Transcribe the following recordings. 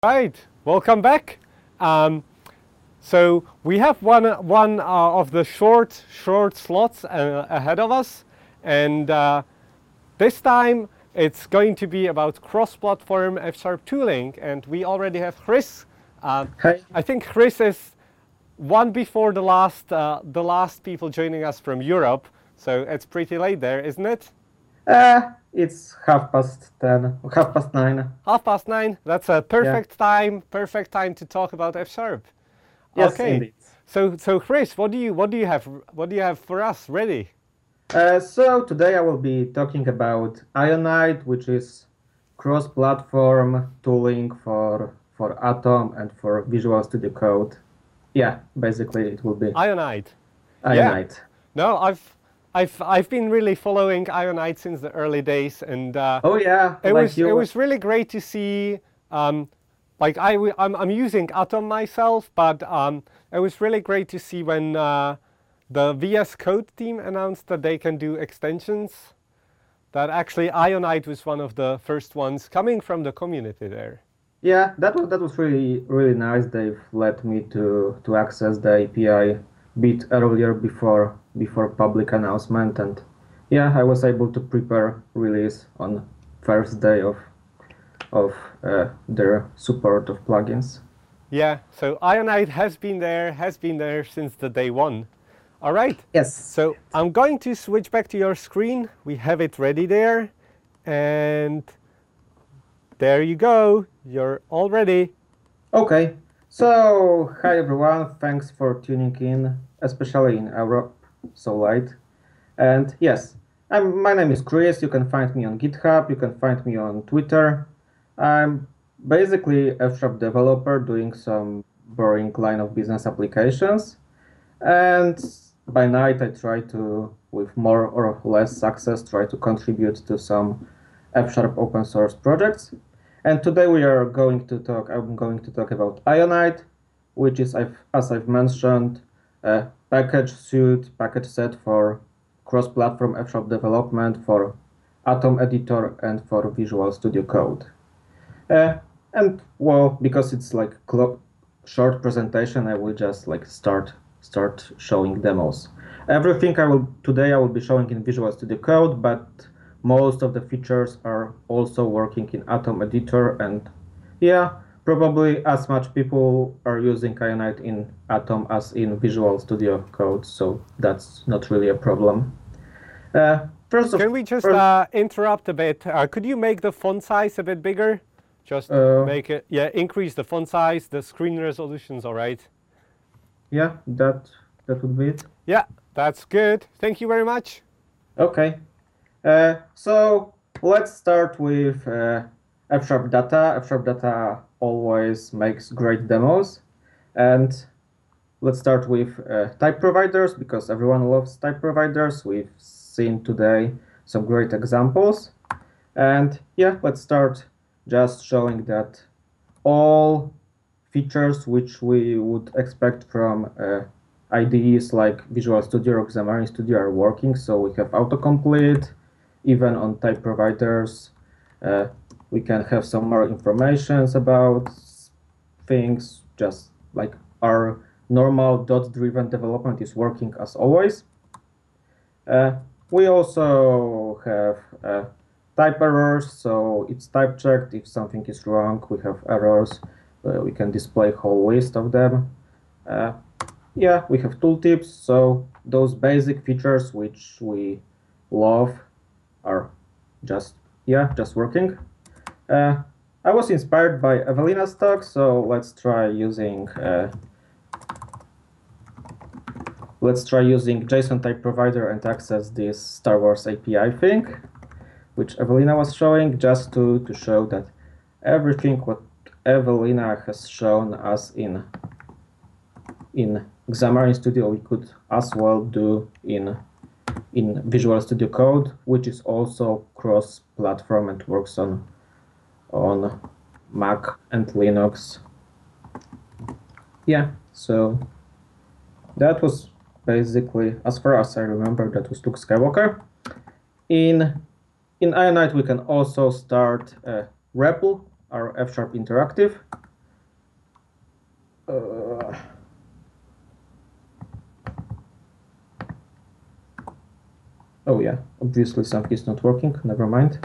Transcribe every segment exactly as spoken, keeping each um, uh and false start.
Right, welcome back. Um, so we have one one uh, of the short short slots uh, ahead of us, and uh, this time it's going to be about cross-platform F sharp tooling, and we already have Chris. Uh, Hi. I think Chris is one before the last uh, the last people joining us from Europe, so it's pretty late there, isn't it? Uh, it's half past ten, half past nine. Half past nine. That's a perfect time. Perfect time to talk about F sharp. Yes, Okay. indeed. So, so Chris, what do you what do you have what do you have for us ready? Uh, so today I will be talking about Ionide, which is cross-platform tooling for for Atom and for Visual Studio Code. Yeah, basically it will be Ionide. Yeah. Ionide. No, I've I've I've been really following Ionide since the early days, and uh, Oh yeah, it like was you. it was really great to see. Um, like I I'm I'm using Atom myself, but um, it was really great to see when uh, the V S Code team announced that they can do extensions. That actually Ionide was one of the first ones coming from the community there. Yeah, that was that was really really nice. They've let me to to access the A P I bit earlier before before public announcement, and yeah, I was able to prepare release on first day of of uh, their support of plugins. Yeah, so Ionide has been there, has been there since the day one. All right. Yes. So I'm going to switch back to your screen. We have it ready there, and there you go. You're all ready. Okay. So hi everyone. Thanks for tuning in, especially in Europe so late. And yes, I'm, my name is Chris. You can find me on GitHub. You can find me on Twitter. I'm basically a F sharp developer doing some boring line of business applications. And by night, I try to, with more or less success, try to contribute to some F sharp open source projects. And today we are going to talk, I'm going to talk about Ionide, which is, as I've mentioned, a package suite, package set for cross-platform F sharp development for Atom Editor and for Visual Studio Code. Uh, and well, because it's like short presentation, I will just like start start showing demos. Everything I will today I will be showing in Visual Studio Code, but most of the features are also working in Atom Editor, and yeah, probably as much people are using Ionide in Atom as in Visual Studio Code, so that's not really a problem. Uh, first Can of, we just first, uh, interrupt a bit? Uh, could you make the font size a bit bigger? Just uh, make it, yeah, increase the font size. The screen resolution's all right. Yeah, that that would be it. Yeah, that's good. Thank you very much. Okay. Uh, so let's start with uh, F sharp Data. F sharp Data always makes great demos. And let's start with uh, type providers, because everyone loves type providers. We've seen today some great examples. And yeah, let's start just showing that all features which we would expect from uh, I D Es like Visual Studio or Xamarin Studio are working. So we have autocomplete, even on type providers. Uh, we can have some more information about things, just like our normal dot-driven development is working as always. Uh, we also have uh, type errors, so it's type checked. If something is wrong, we have errors. Uh, we can display a whole list of them. Uh, yeah, we have tooltips, so those basic features which we love are just, yeah, just working. Uh, I was inspired by Evelina's talk, so let's try using uh, let's try using JSON type provider and access this Star Wars A P I thing, which Evelina was showing, just to, to show that everything what Evelina has shown us in in Xamarin Studio, we could as well do in in Visual Studio Code, which is also cross-platform and works on on Mac and Linux. Yeah, so that was basically, as far as I remember, that was Luke Skywalker. In in Ionide, we can also start uh, R E P L, our F sharp interactive. Oh yeah, obviously something is not working. Never mind.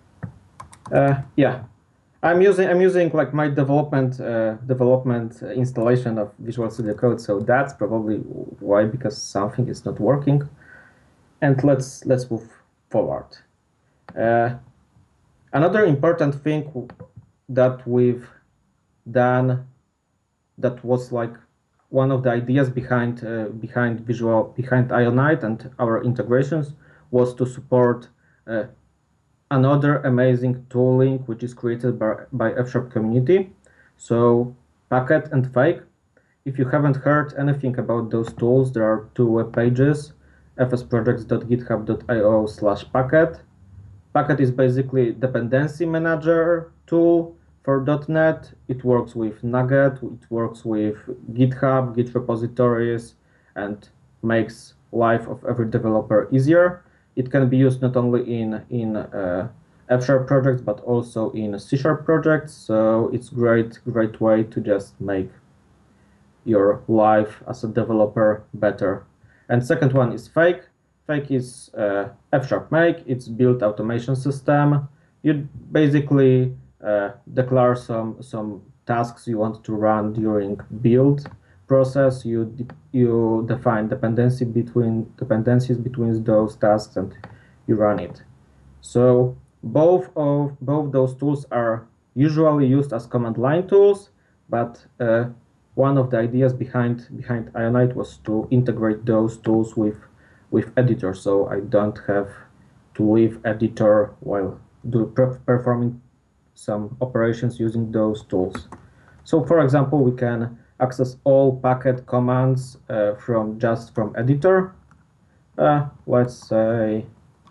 Uh, yeah, I'm using I'm using like my development uh, development installation of Visual Studio Code, so that's probably why, because something is not working. And let's let's move forward. Uh, another important thing that we've done, that was like one of the ideas behind uh, behind Visual behind Ionite and our integrations, was to support uh, another amazing tooling which is created by, by F Sharp community. So Packet and Fake. If you haven't heard anything about those tools, there are two web pages, fsprojects.github.io slash Packet. Packet is basically dependency manager tool for .NET. It works with NuGet, it works with GitHub, Git repositories, and makes life of every developer easier. It can be used not only in in uh, F Sharp projects but also in C Sharp projects. So it's great great way to just make your life as a developer better. And second one is Fake. Fake is uh, F Sharp Make. It's build automation system. You basically uh, declare some some tasks you want to run during build process. You de you define dependency between dependencies between those tasks, and you run it. So both of both those tools are usually used as command line tools, but uh, one of the ideas behind behind Ionite was to integrate those tools with with editor, so I don't have to leave editor while do performing some operations using those tools. So for example, we can access all Packet commands uh, from just from editor. Uh, let's say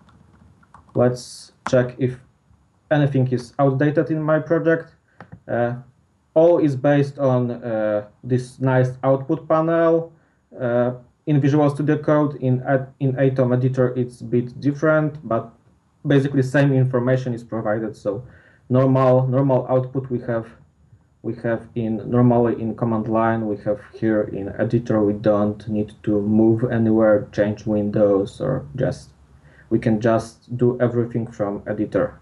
let's check if anything is outdated in my project. Uh, all is based on uh, this nice output panel. Uh, in Visual Studio Code, in in Atom Editor, it's a bit different, but basically same information is provided. So normal normal output we have we have in normally in command line, we have here in editor. We don't need to move anywhere, change windows, or just we can just do everything from editor.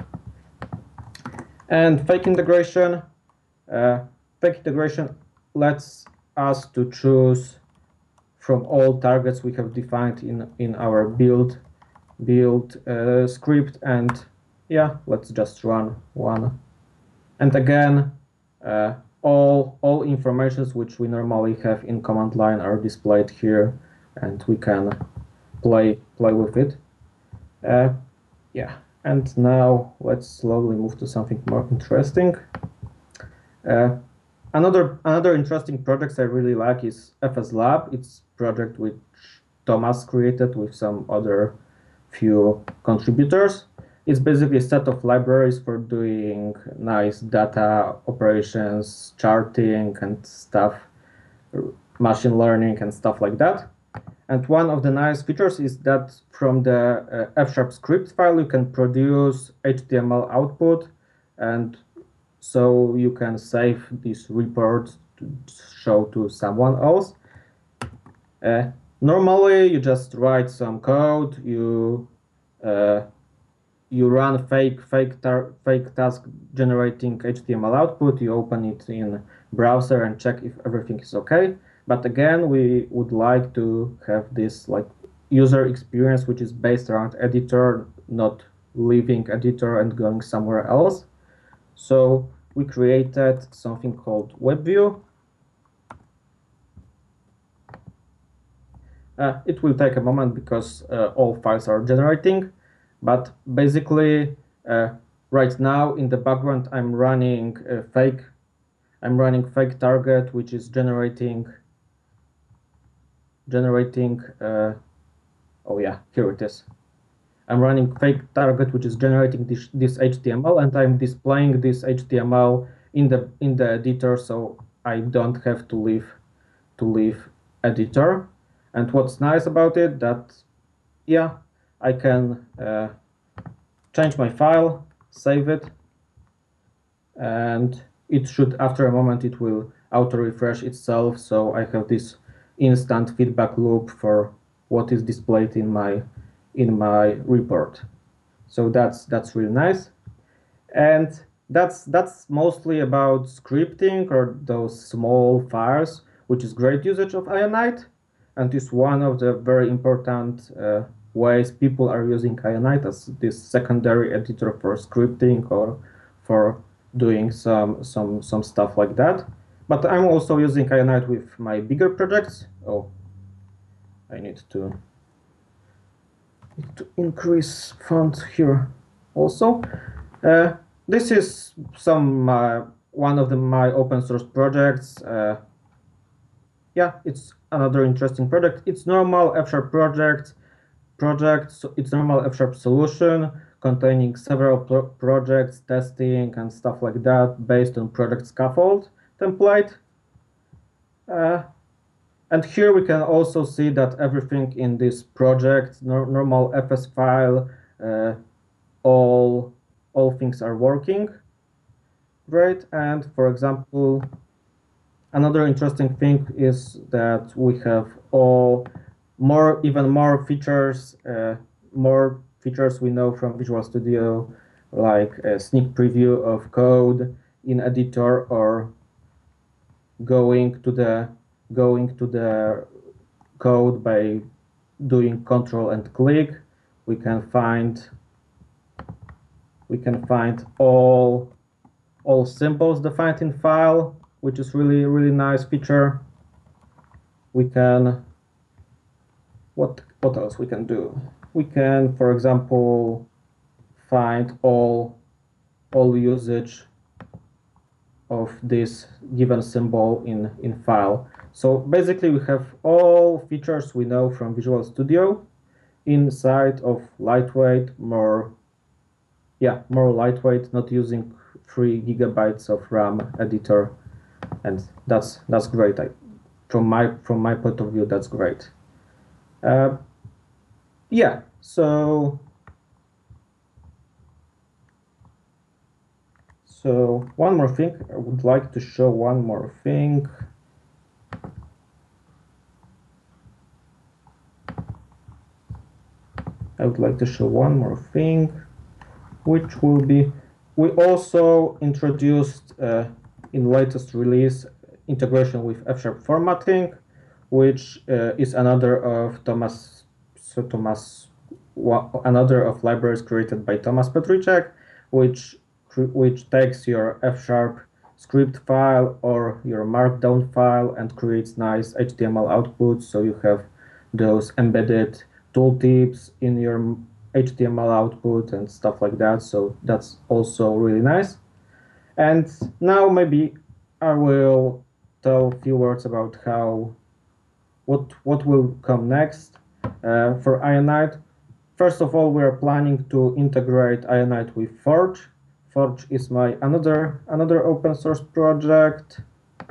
And fake integration. Uh, fake integration lets us to choose from all targets we have defined in in our build build uh, script, and yeah, let's just run one. And again, uh, all all informations which we normally have in command line are displayed here, and we can play play with it. Uh, yeah, and now let's slowly move to something more interesting. Uh, another another interesting project I really like is F S Lab. It's a project which Thomas created with some other few contributors. It's basically a set of libraries for doing nice data operations, charting and stuff, machine learning and stuff like that. And one of the nice features is that from the uh, F Sharp script file, you can produce H T M L output, and so you can save this report to show to someone else. Uh, normally, you just write some code, you uh, you run fake fake tar fake task generating H T M L output. You open it in browser and check if everything is okay. But again, we would like to have this like user experience which is based around editor, not leaving editor and going somewhere else. So we created something called WebView. Uh, it will take a moment because uh, all files are generating, but basically uh, right now in the background I'm running a fake I'm running fake target which is generating generating uh, oh yeah, here it is. I'm running fake target which is generating this, this H T M L, and I'm displaying this H T M L in the in the editor, so I don't have to leave to leave editor. And what's nice about it, that yeah, I can uh, change my file, save it, and it should, after a moment, it will auto refresh itself. So I have this instant feedback loop for what is displayed in my in my report. So that's that's really nice. And that's that's mostly about scripting or those small files, which is great usage of Ionite, and is one of the very important uh, ways people are using Ionite as this secondary editor for scripting or for doing some some some stuff like that. But I'm also using Ionite with my bigger projects. Oh, I need to, need to increase font here also. Uh, this is some uh, one of the, my open source projects. Uh, yeah, it's another interesting project. It's normal F Sharp project. Project. So it's normal F Sharp solution containing several pro projects, testing, and stuff like that based on project scaffold template. Uh, and here we can also see that everything in this project, no normal F S file, uh, all all things are working great. And for example, another interesting thing is that we have all more, even more features, uh, more features we know from Visual Studio, like a sneak preview of code in editor, or going to the going to the code by doing control and click. We can find we can find all all symbols defined in file, which is really really nice feature. We can what what else we can do? We can, for example, find all all usage of this given symbol in in file. So basically we have all features we know from Visual Studio inside of lightweight, more yeah more lightweight, not using three gigabytes of RAM editor, and that's that's great. I, from my from my point of view, that's great. Uh, yeah, so so one more thing, I would like to show one more thing. I would like to show one more thing, which will be, we also introduced uh, in latest release integration with F Sharp formatting, which uh, is another of Thomas, so Thomas, another of libraries created by Thomas Petricek, which which takes your F Sharp script file or your markdown file and creates nice H T M L outputs. So you have those embedded tooltips in your H T M L output and stuff like that. So that's also really nice. And now maybe I will tell a few words about how what what will come next uh, for Ionite. First of all, we are planning to integrate Ionite with Forge. Forge is my another another open source project,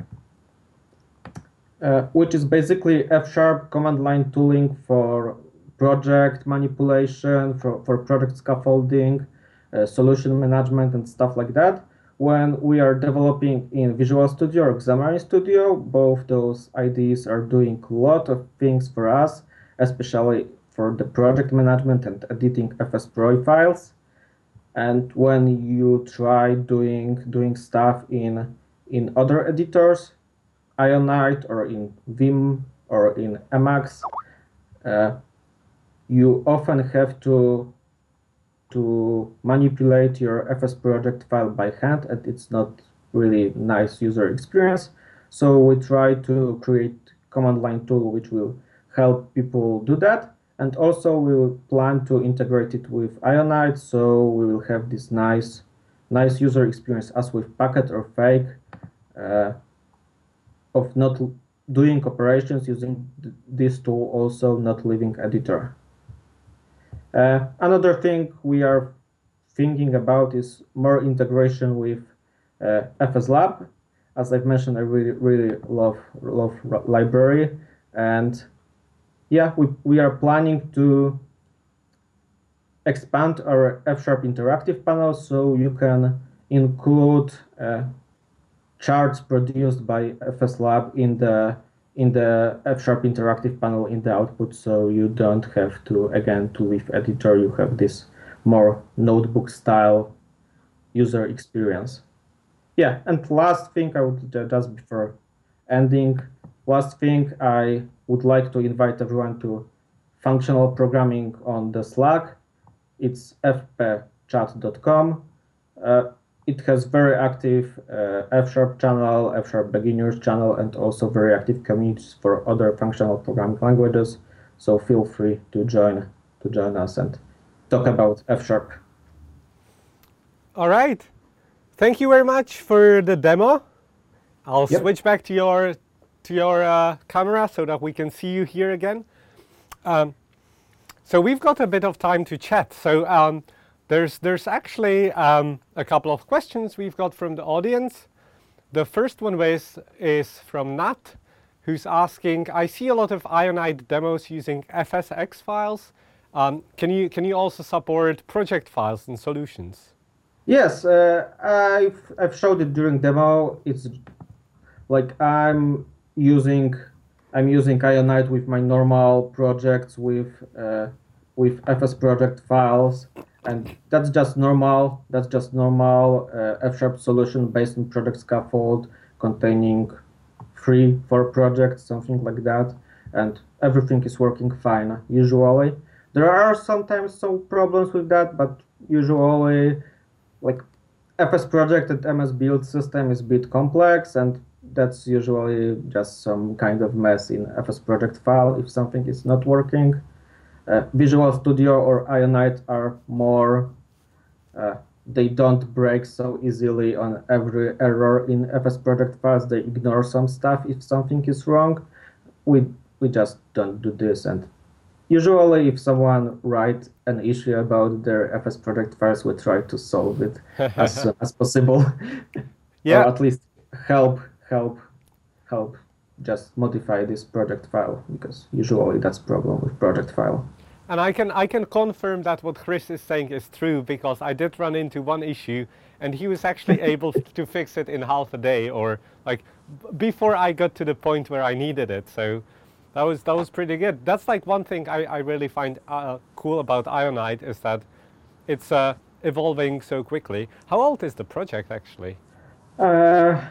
uh, which is basically F Sharp command line tooling for project manipulation, for, for project scaffolding, uh, solution management, and stuff like that. When we are developing in Visual Studio or Xamarin Studio, both those I D Es are doing a lot of things for us, especially for the project management and editing F S Pro files. And when you try doing doing stuff in in other editors, Ionite or in Vim or in Emacs, uh, you often have to to manipulate your F S project file by hand, and it's not really nice user experience. So we try to create command line tool which will help people do that. And also we will plan to integrate it with Ionite, so we will have this nice nice user experience as with Packet or Fake, uh, of not doing operations using this tool, also not leaving editor. Uh, another thing we are thinking about is more integration with uh, F S Lab. As I've mentioned, I really really love love library, and yeah, we, we are planning to expand our F Sharp interactive panel, so you can include uh, charts produced by F S Lab in the in the F-sharp interactive panel in the output, so you don't have to, again, to leave editor. You have this more notebook style user experience. Yeah, and last thing I would just before ending, last thing I would like to invite everyone to functional programming on the Slack. It's f p chat dot com. Uh, it has very active uh, F-sharp channel, F-sharp beginners channel, and also very active communities for other functional programming languages. So feel free to join to join us and talk about F-sharp. All right. Thank you very much for the demo. I'll Yep. switch back to your to your uh, camera so that we can see you here again. Um, so we've got a bit of time to chat. So um, there's there's actually um, a couple of questions we've got from the audience. The first one is is from Nat, who's asking, I see a lot of Ionide demos using F S X files. Um, can you can you also support project files and solutions? Yes, uh, I've I've showed it during demo. It's like I'm using I'm using Ionide with my normal projects with uh, with F S project files, and that's just normal. That's just normal uh, F-sharp solution based on project scaffold containing three, four projects, something like that, and everything is working fine. Usually, there are sometimes some problems with that, but usually, like F S project and M S build system is a bit complex, and that's usually just some kind of mess in F S project file if something is not working. Uh, Visual Studio or Ionide are more, uh, they don't break so easily on every error in F S project files. They ignore some stuff if something is wrong. We, we just don't do this. And usually if someone writes an issue about their F S project files, we try to solve it as soon as possible. Yeah. Or at least help, help, help just modify this project file, because usually that's problem with project file. And I can I can confirm that what Chris is saying is true, because I did run into one issue and he was actually able to fix it in half a day, or like b- before I got to the point where I needed it. So that was that was pretty good. That's like one thing I, I really find uh, cool about Ionide, is that it's uh, evolving so quickly. How old is the project actually? Uh,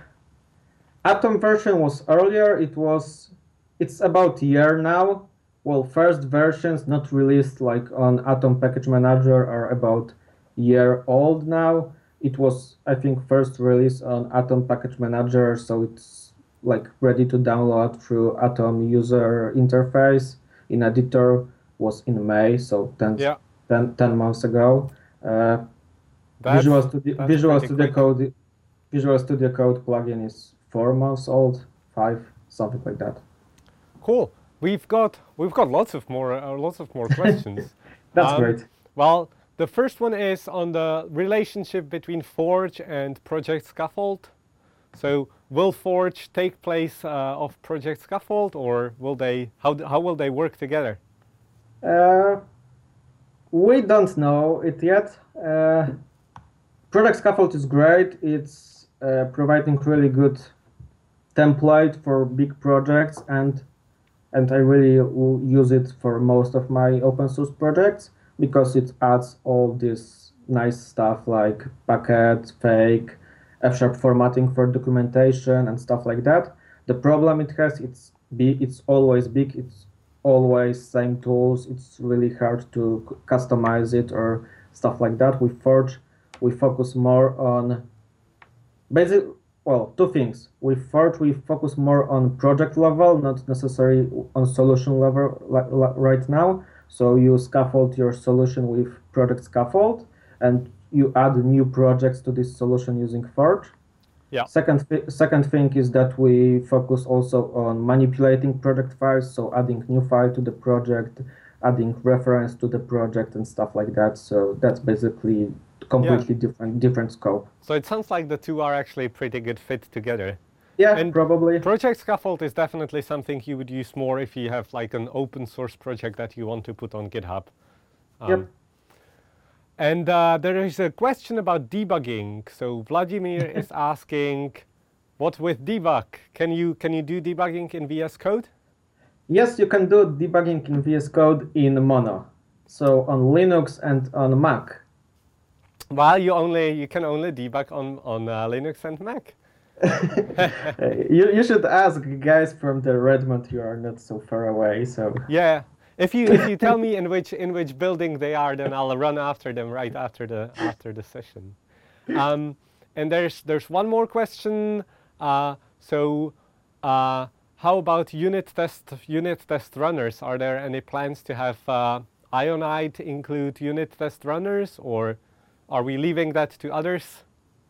Atom version was earlier. It was, it's about a year now. Well, first versions not released like on Atom Package Manager are about a year old now. It was, I think, first release on Atom Package Manager, so it's like ready to download through Atom user interface in editor was in May, so ten, Yeah. ten, ten months ago. Uh, That's, Visual Studio, that's Visual pretty Studio quick. Code, Visual Studio Code plugin is four months old, five, something like that. Cool. We've got we've got lots of more uh, lots of more questions. That's Um, great. Well, the first one is on the relationship between Forge and Project Scaffold. So, will Forge take place uh, of Project Scaffold, or will they? How d- how will they work together? Uh, we don't know it yet. Uh, Project Scaffold is great. It's uh, providing really good template for big projects, and and I really will use it for most of my open source projects, because it adds all this nice stuff like Packet, Fake, F-sharp formatting for documentation and stuff like that. The problem it has, it's big, it's always big, it's always same tools. It's really hard to c- customize it or stuff like that. With Forge, we focus more on basic, well, two things. With Forge, we focus more on project level, not necessarily on solution level li- li- right now. So you scaffold your solution with project scaffold, and you add new projects to this solution using Forge. Yeah. Second, th- second thing is that we focus also on manipulating project files, so adding new file to the project, adding reference to the project and stuff like that. So that's basically completely different different scope. So it sounds like the two are actually a pretty good fit together. Yeah, And probably. Project Scaffold is definitely something you would use more if you have like an open source project that you want to put on GitHub. Um, Yep. And uh, there is a question about debugging. So Vladimir is asking, What with debug? Can you can you do debugging in V S Code? Yes, you can do debugging in V S Code in Mono. So on Linux and on Mac. Well, you only you can only debug on on uh, Linux and Mac. you you should ask guys from the Redmond. You are not so far away, so Yeah. If you if you tell me in which in which building they are, then I'll run after them right after the after the session. Um, and there's there's one more question. Uh, so, uh, how about unit test unit test runners? Are there any plans to have uh, Ionide include unit test runners, or are we leaving that to others?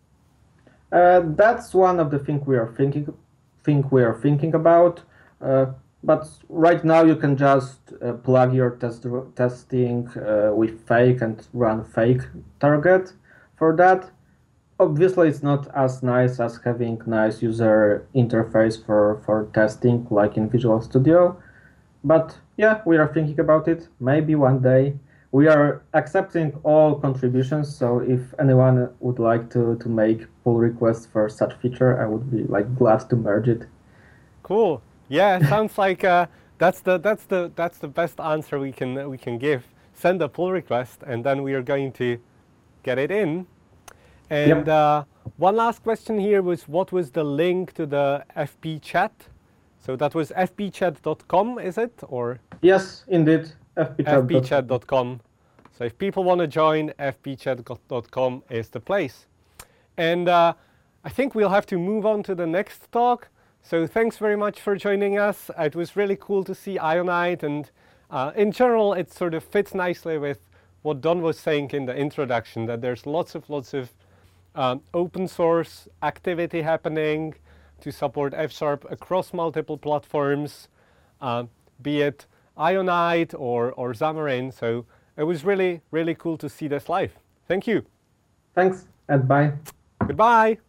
uh, that's one of the things we are thinking think we are thinking about. Uh, but right now you can just uh, plug your test testing uh, with fake and run fake target for that. Obviously, it's not as nice as having nice user interface for, for testing like in Visual Studio. But yeah, we are thinking about it. Maybe one day. We are accepting all contributions, so if anyone would like to, to make pull requests for such feature, I would be like glad to merge it. Cool. Yeah, it sounds like uh, that's the that's the that's the best answer we can we can give. Send a pull request, and then we are going to get it in. And Yep. uh, one last question here was, what was the link to the F P chat? So that was f p chat dot com, is it? Or Yes, indeed. f p chat. f p chat dot com. So if people want to join, f p chat dot com is the place. And uh, I think we'll have to move on to the next talk. So thanks very much for joining us. It was really cool to see Ionide, and uh, in general, it sort of fits nicely with what Don was saying in the introduction, that there's lots of lots of um, open source activity happening to support F Sharp across multiple platforms, uh, be it Ionide or, or Xamarin. So it was really, really cool to see this live. Thank you. Thanks and bye. Goodbye.